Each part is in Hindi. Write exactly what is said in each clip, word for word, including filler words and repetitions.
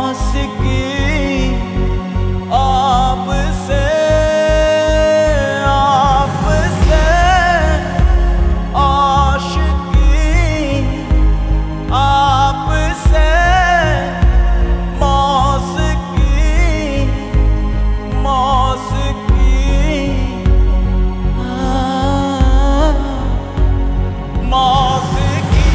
मौसिकी आपसे आपसे आशिकी आपसे मौसिकी मौसिकी मौसिकी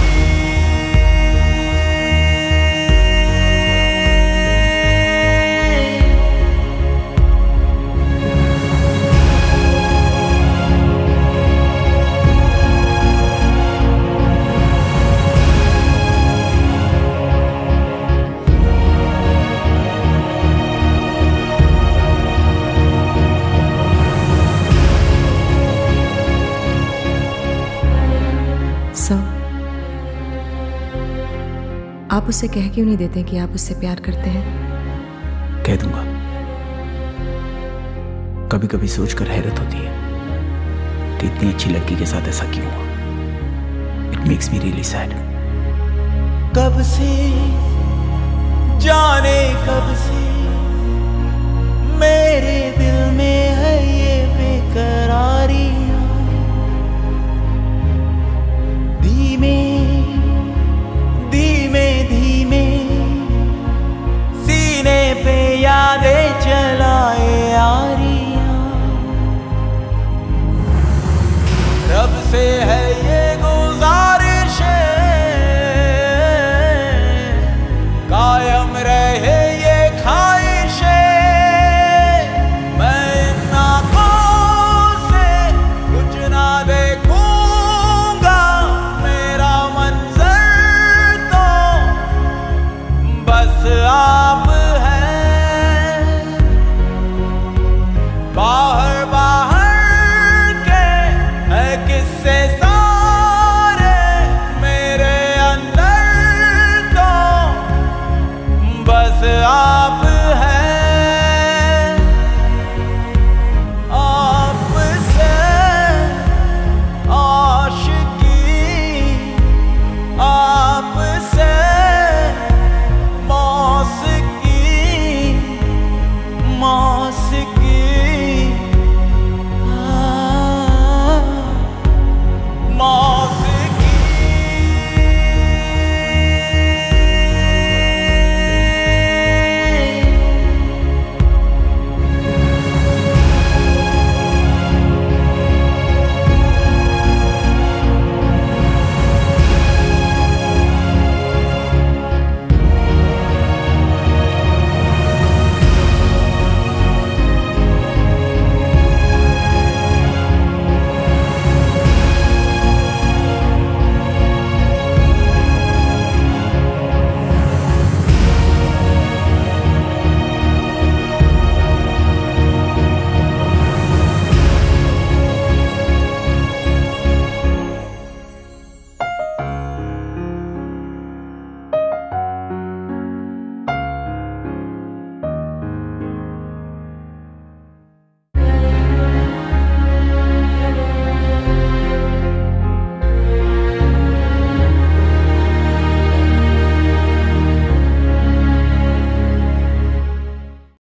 सो आप उससे कह क्यों नहीं देते कि आप उससे प्यार करते हैं? कह दूंगा। कभी कभी सोचकर हैरत होती है कि इतनी अच्छी लड़की के साथ ऐसा क्यों हुआ। It makes me really sad. कब से जाने कब से मेरे दिल में है ये बेकरारी। धीमे धीमे धीमे सीने पे यादें चलाए यारियां। रब से है